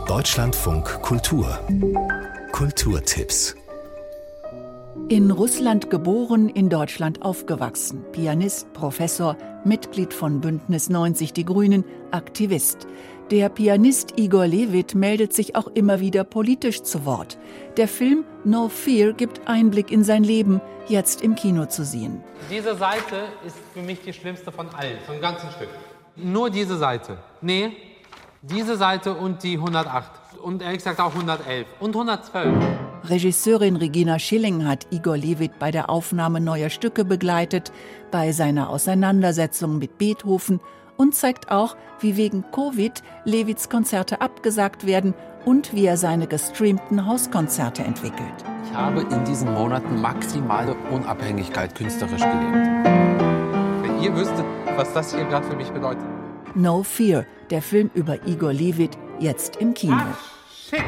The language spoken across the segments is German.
Deutschlandfunk Kultur. Kulturtipps. In Russland geboren, in Deutschland aufgewachsen. Pianist, Professor, Mitglied von Bündnis 90 Die Grünen, Aktivist. Der Pianist Igor Levit meldet sich auch immer wieder politisch zu Wort. Der Film No Fear gibt Einblick in sein Leben, jetzt im Kino zu sehen. Diese Seite ist für mich die schlimmste von allen, vom ganzen Stück. Nur diese Seite. Nee, diese Seite und die 108. Und ehrlich gesagt auch 111 und 112. Regisseurin Regina Schilling hat Igor Levit bei der Aufnahme neuer Stücke begleitet, bei seiner Auseinandersetzung mit Beethoven und zeigt auch, wie wegen Covid Levits Konzerte abgesagt werden und wie er seine gestreamten Hauskonzerte entwickelt. Ich habe in diesen Monaten maximale Unabhängigkeit künstlerisch gelebt. Wenn ihr wüsstet, was das hier gerade für mich bedeutet. No Fear, der Film über Igor Levit, jetzt im Kino. Shit!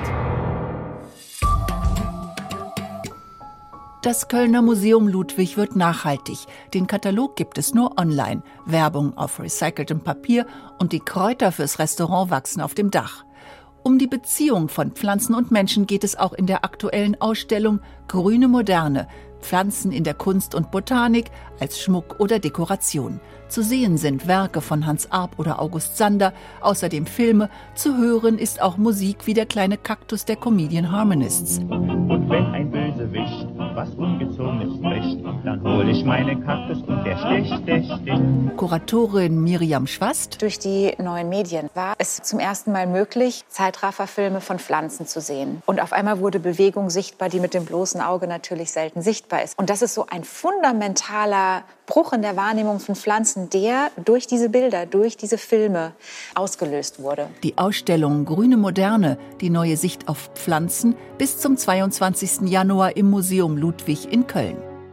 Das Kölner Museum Ludwig wird nachhaltig. Den Katalog gibt es nur online. Werbung auf recyceltem Papier und die Kräuter fürs Restaurant wachsen auf dem Dach. Um die Beziehung von Pflanzen und Menschen geht es auch in der aktuellen Ausstellung Grüne Moderne. Pflanzen in der Kunst und Botanik als Schmuck oder Dekoration. Zu sehen sind Werke von Hans Arp oder August Sander, außerdem Filme. Zu hören ist auch Musik wie der kleine Kaktus der Comedian Harmonists. Und wenn ein Bösewicht was Ungezogenes spricht, dann hol ich meinen Kaktus und der sticht. Kuratorin Miriam Schwast. Durch die neuen Medien war es zum ersten Mal möglich, Zeitrafferfilme von Pflanzen zu sehen. Und auf einmal wurde Bewegung sichtbar, die mit dem bloßen Auge natürlich selten sichtbar ist. Und das ist so ein fundamentaler Bruch in der Wahrnehmung von Pflanzen, der durch diese Bilder, durch diese Filme ausgelöst wurde. Die Ausstellung Grüne Moderne, die neue Sicht auf Pflanzen, bis zum 22. Januar im Museum Ludwig in Köln.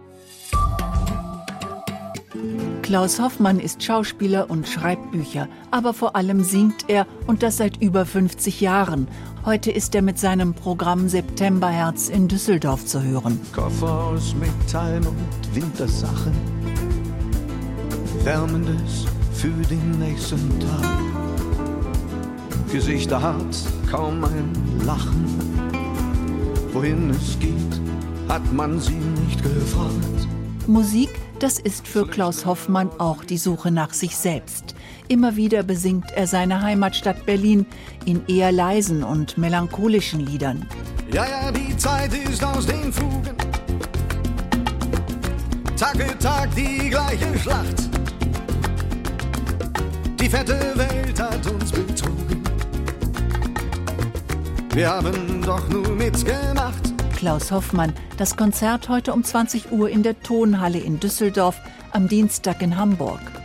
Klaus Hoffmann ist Schauspieler und schreibt Bücher, aber vor allem singt er, und das seit über 50 Jahren. Heute ist er mit seinem Programm Septemberherz in Düsseldorf zu hören. Koffer aus Metall und Wintersachen, Wärmendes für den nächsten Tag. Gesichter hart, kaum ein Lachen. Wohin es geht, hat man sie nicht gefragt. Musik, das ist für Klaus Hoffmann auch die Suche nach sich selbst. Immer wieder besingt er seine Heimatstadt Berlin in eher leisen und melancholischen Liedern. Ja, die Zeit ist aus den Fugen. Tag für Tag die gleiche Schlacht. Die fette Welt hat uns betrogen. Wir haben doch nur mitgemacht. Klaus Hoffmann, das Konzert heute um 20 Uhr in der Tonhalle in Düsseldorf, am Dienstag in Hamburg.